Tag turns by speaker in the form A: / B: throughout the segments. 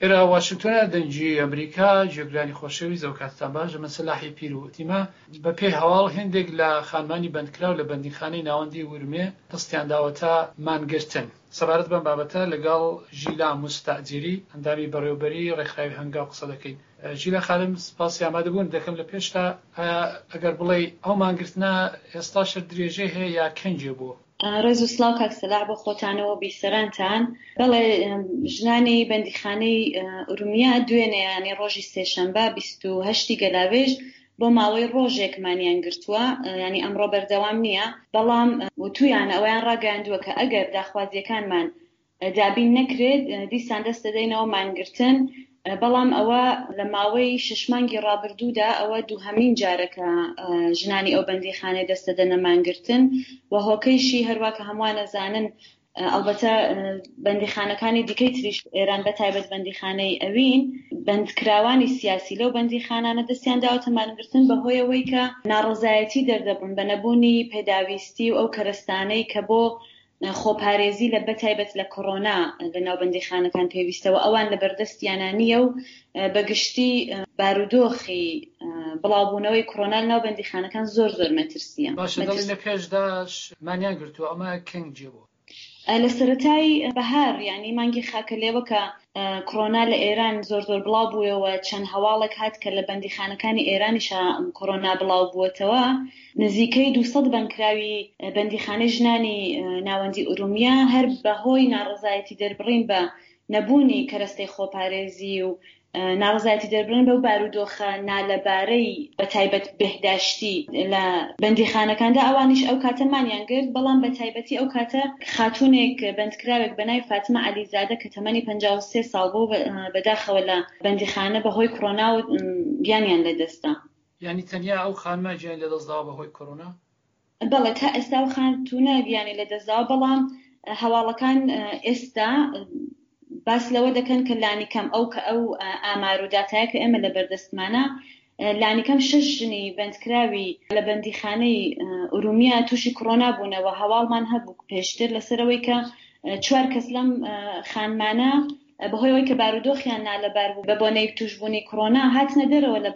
A: ئێرە واشنگتۆنە دەنگی ئەمریکا جێگرانی خۆشەویست ئەو کاتتان باش ئەمە سەلاحی پیر و تیمە بە پێی هەواڵ هێندێک لە خانمانی بەندکراو لە بەندیخانەی ناوەندی ورمێ دەستیان داوەتە مانگرتن. سەبارەت بەم بابەتە لەگەڵ ژیلا موستەجیری ئەندامی بەڕێوەبەری ڕێکخراوی هەنگاو قسە دەکەین. ژیلا خانم سپاسی ئامادەبوون دەکەم لە پێشتا ئەگەر بڵێ ئەو مانگرتنە ئێستا شەر درێژەی هەیە یا کەنجێ بووە؟
B: ڕێز و سڵاو کاک سەلاح بۆ خۆتانەوە بیسەرانتان. بەڵێ ژنانی بەندیخانەی ئورومیا دوێنێ ینی ڕۆژی سێشەمبە 28 گەلاوێژ بۆ ماوەی ڕۆژێکمانیان گرتووە، ینی ئەمڕۆ بەردەوام نییە، بەڵام وتویان ئەویان ڕاگەاندووە کە ئەگەر داخوازیەکانمان دابین نەکرێت دیسان دەست دەدەینەوە مانگرتن، بەڵام ئەوە لە ماوەی 6 مانگی ڕابردوودا ئەوە دووهەمین جارەکە ژنانی ئەو بەندیخانەی دەست دەدەنە مانگرتن و هۆکەیشی هەروە کە هەمووان ئەزانن ئەلبەتە بەندیخانەکانی دیکەی تریش ئێران بەتایبەت بەندیخانەی ئەوین بەندکراوانی سیاسی لەو بەندیخانانە دەستیان داوەتە مانگرتن بەهۆی ئەوەی کە ناڕەزایەتی دەردەبوون بە نەبوونی پێداویستی و ئەو کەرەستانەی کە بۆ خۆپارێزی لە بەتایبەت لە کۆڕۆنا لە ناو بەندیخانەکان پێویستەوە ئەوان لە بەردەستیانە نییە و بەگشتی بارودۆخی بڵاوبوونەوەی کۆڕۆنا لە ناو بەندیخانەکان زۆر مەترسیە.
A: باشە دەڵی لە پێشداش مانیان گرتووە، ئەمە کەنگجێ بوو؟
B: لە سەرەتای بەهار ینی مانگی خاکەلێوە کە کۆڕۆنا لە ئێران زۆر بڵاو بووەوە، چەند هەواڵێک هات کە لە بەندیخانەکانی ئێرانیشە کۆڕۆنا بڵاو بووەتەوە، نزیکەی 200 بەندکراوی بەندیخانەی ژنانی ناوەندی ئورومیا هەر بەهۆی ناڕەزایەتی دەربڕین بە نەبوونی کەرەستەی خۆپارێزی و ناڕەزایەتی دەربڕین بەو بارودۆخە نالەبارەی بەتایبەت بەهداشتی لە بەندیخانەکاندا ئەوانیش ئەو کاتە مانیان گرت، بەڵام بەتایبەتی ئەو کاتە خاتوونێک بەندکراوێک بەناوی فاتمە عەلیزادە کە تەمەنی 53 ساڵ بوو بەداخەوە لە بەندیخانە بەهۆی کۆڕۆنا و گیانیان لەدەستا.
A: یعنی تەنیا ئەو خانمە گیان لەدەستداوە بەهۆی کۆڕۆنا؟
B: بەڵێ تا ئێستا ئەو خاتوونە گیانی لەدەستداوە، بەڵام هەواڵەکان ئێستا باس لەوە دەکەن کە لانیکەم ئەو ئامار و داتایە کە ئێمە لە بەردەستمانە لانیکەم 6 ژنی بەندکراوی لە بەندیخانەی ئورومیا تووشی کۆڕۆنا بوونەوە. هەواڵمان هەبوو پێشتر لەسەرەوەی کە 4 کەس لەم خانمانە بەهۆی ئەوەی کە بارودۆخیان نالەبار بوو بە بۆنەی توشبوونی کۆڕۆنا هاتنە دەرەوە لە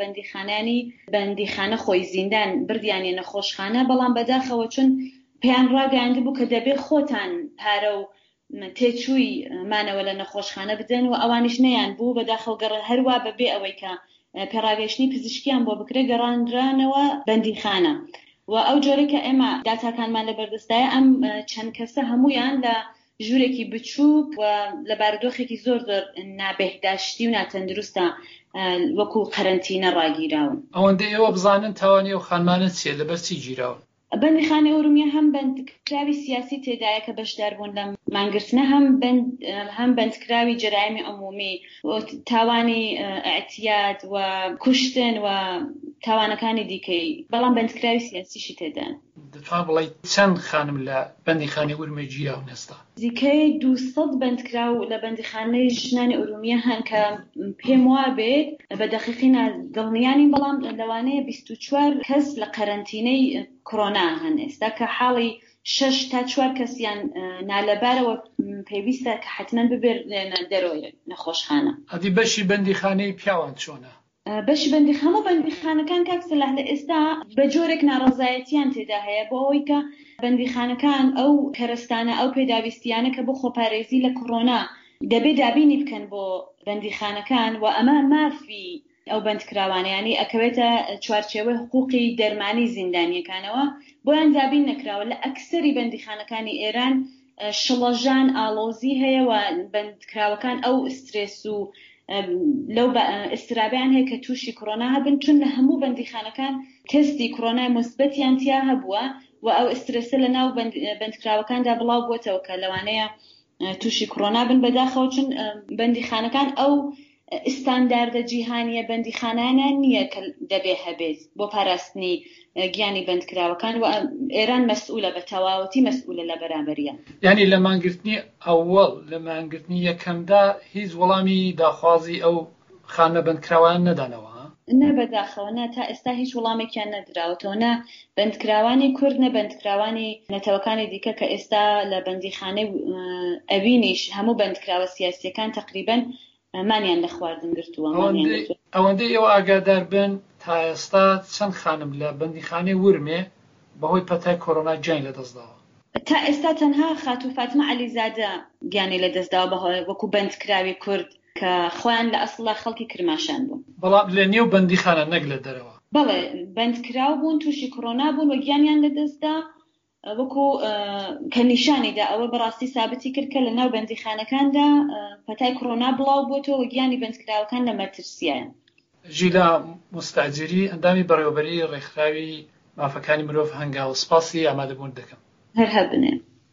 B: بەندیخانە خۆی زیندان بردیانە نەخۆشخانە، بەڵام بەداخەوە چون پێیان ڕاگەاندە بوو کە دەبێت خۆتان پارە و تێچووی مانەوە لە نەخۆشخانە بدەن و ئەوانیش نەیان بوو، بەداخەوە گەڕ هەروە بەبێ ئەوەی کە پێڕاگەیشتنی پزیشکیان بۆ بکرێ گەڕاندرانەوە بەندیخانە. و ئەو جۆرە کە ئێمە داتاکانمان لە بەردەستایە ئەم چەند کەسە هەمویان لە ژوورێکی بچووک و لە بارودۆخێکی زۆر نابێهداشتی و ناتەندروستە وەکو قەرەنتینە ڕاگیراون.
A: ئەوەندە ئێوە بزانن تاوانی ئەو خانمانە چیە، لەبەر چی گیراون؟
B: بەندیخانەی ئورومیا هەم بەندکراوی سیاسی تێدایە کە بەشدار بوون لە مانگرتنە، هەم بەندکراوی جەرایمی عمومی و تاوانی ئەعتیاد و کوشتن و تاوانەکانی دیکەی، بەڵام بەندکراوی سیاسیشی تێدان.
A: دەتوان بڵێ چەند خانم لە بەندیخانەی ئورومیا گیراون ئێستا؟
B: نزیکەی 200 بەندکراو لە بەندیخانەی ژنانی ئورومیا هەن کە پێم وابێت بە دەقیقی دڵنیانی، بەڵام لەوانەیە 24 کەس لە قەرەنتینەی کۆڕۆنا هەن ئێستا کە حاڵی 6 تا 4 کەسیان نالەبارەوە پێویستە کە حتمەن ببێنە دەرەوە نەخۆشخانە.
A: ئەدی بەشی بەندیخانەی پیاوان چۆنە؟
B: بەشی بەندیخانەکان کاک سەلاح لە ئێستا بە جۆرێک ناڕەزایەتیان تێدا هەیە بۆ ئەوەی کە بەندیخانەکان ئەو کەرەستانە ئەو پێداویستیانە کە بۆ خۆپارێزی لە کۆڕۆنا دەبێ دابینی بکەن بۆ بەندیخانەکان و ئەمە مافی ئەو بەندکراوانیانی ئەکەوێتە چوارچێوەی حقوقی دەرمانی زیندانیەکانەوە بۆیان دابین نەکراوە. لە ئەکسەری بەندیخانەکانی ئێران شڵەژان ئاڵۆزی هەیە و بەندکراوەکان ئەو ئسترێس و لەو ئسترابیان هەیە کە تووشی کۆڕۆنا هەبن، چون لە هەموو بەندیخانەکان تەستی کۆڕۆنای مثبەتیان تیا هەبووە و ئەو ئسترێسە لە ناو بەندکراوەکاندا بڵاو بووەتەوە کە لەوانەیە تووشی کۆڕۆنا بن. بەداخەوە چون بەندیخانەکان ئەو ئستانداردە جیهانیە بەندیخانانە نییە کە دەبێ هەبێت بۆ پاراستنی گیانی بەندکراوەکان و ئێران مەسئولە بە تەواوەتی مەسئولە لە بەرامبەریە.
A: یعنی لە مانگرتنی ئەووەڵ لە مانگرتنی یەکەمدا هیچ وەڵامی داخوازی ئەو خانە بەندکراوان نەدانەوە؟
B: نە بەداخەوە نە، تا ئێستا هیچ وەڵامێکیان نەدراوەتەوە، نە بەندکراوانی کورد نە بەندکراوانی نەتەوەکانی دیکە کە ئێستا لە بەندیخانەی ئەوینیش هەموو بەندکراوە سیاسیەکان تقریباً مانیان لە خواردن گرتووە.
A: ئەوەندەی ئێوە ئاگادار بن تا ئێستا چەند خانم لە بەندیخانەی ورمێ بەهۆی پەتای کۆرۆنا گیان لەدەستداوە؟
B: تا ئێستا تەنها خاتو فاتمە عەلیزادە گیانی لەدەستداوە بەهۆی وەکو بەندکراوی کورد کە خۆیان لە ئەسڵا خەڵکی کرماشان بوون.
A: بەڵام لە نێو بەندیخانە نەک لە دەرەوە؟
B: بەڵێ بەندکراو بوون، تووشی کۆرۆنا بوون و گیانیان لەدەستدا، وەکو کە نیشانیدا ئەوە بەڕاستی سابتی کرد کە لە ناو بەندیخانەکاندا پەتای کۆرۆنا بڵاو بۆتەوە و گیانی بەندکراوەکان لە مەترسیایە.
A: ژیلا مستاجری ئەندامی بەڕێوەبەری ڕێکخراوی مافەکانی مرۆڤ هەنگاو سپاسی ئامادەبوون دەکەم.
B: هەر هەبنێ.